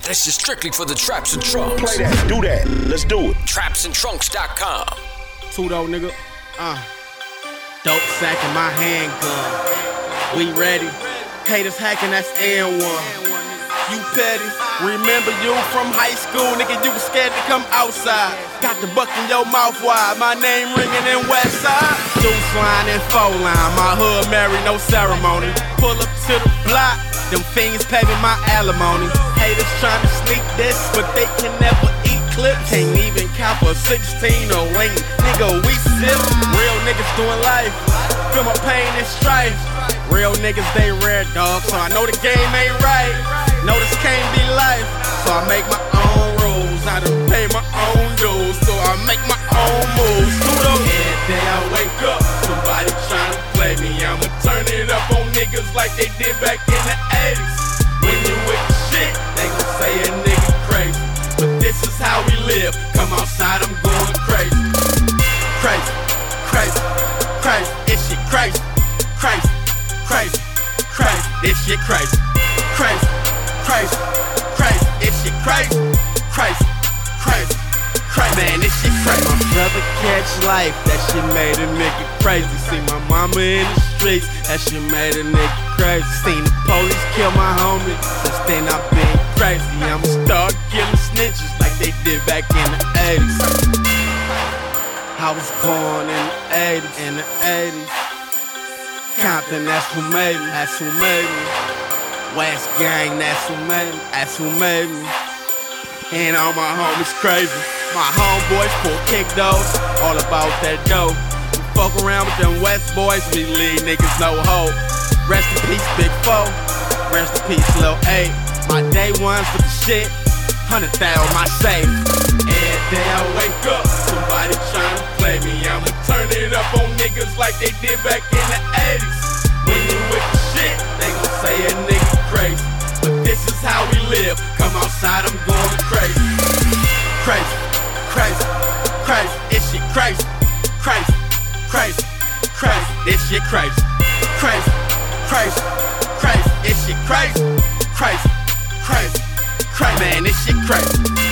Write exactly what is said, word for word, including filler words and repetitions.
This is strictly for the Traps and Trunks. Play that, do that, let's do it. traps and trunks dot com. Tudo, nigga. Uh. Dope sack in my handgun. We ready. Haters hacking, that's N one. You petty. Remember you from high school, nigga, you was scared to come outside. Got the buck in your mouth wide, my name ringing in West Side. Juice line and four line, my hood married, no ceremony. Pull up to the block, them fiends paving my alimony. Haters trying to sneak this, but they can never eat clips. Can't even cop a sixteen or lane, nigga, we sip. Real niggas doing life, feel my pain and strife. Real niggas, they rare, dog, so I know the game ain't right. Know this can't be life, so I make my own rules. I done pay my own dues, so I make my own moves. Tudo. Every day I wake up, somebody trying to play me. I'ma turn it up on niggas like they did back in the eighties. When you with the shit, they gon' say a nigga crazy, but this is how we live. Come outside, I'm going crazy. Crazy, crazy, crazy. This shit crazy, crazy, crazy, crazy. This shit crazy, crazy. Crazy, crazy, this shit crazy, crazy, crazy, crazy. Man, this shit crazy. My brother catch life, that shit made a nigga crazy. See my mama in the streets, that shit made a nigga crazy. Seen the police kill my homie, since then I've been crazy. I'ma start killing snitches like they did back in the eighties. I was born in the eighties, in the eighties. Compton, that's who made me, that's who made me. West Gang, that's who made me, that's who made me. And all my homies crazy. My homeboys pull kick those, all about that dough. We fuck around with them West boys, we leave niggas no hope. Rest in peace, Big Four. Rest in peace, Lil eight. My day ones with the shit, hundred thousand my safe. Every day I wake up, somebody trying to play me. I'ma turn it up on niggas like they did back in the eighties. When you with the shit, they gon' say a nigga crazy, but this is how we live. Come outside, I'm going crazy. Crazy, crazy, crazy. This shit crazy, crazy, crazy, crazy. This shit crazy, crazy, crazy, crazy. This shit crazy, crazy, crazy, crazy. Man, this shit crazy.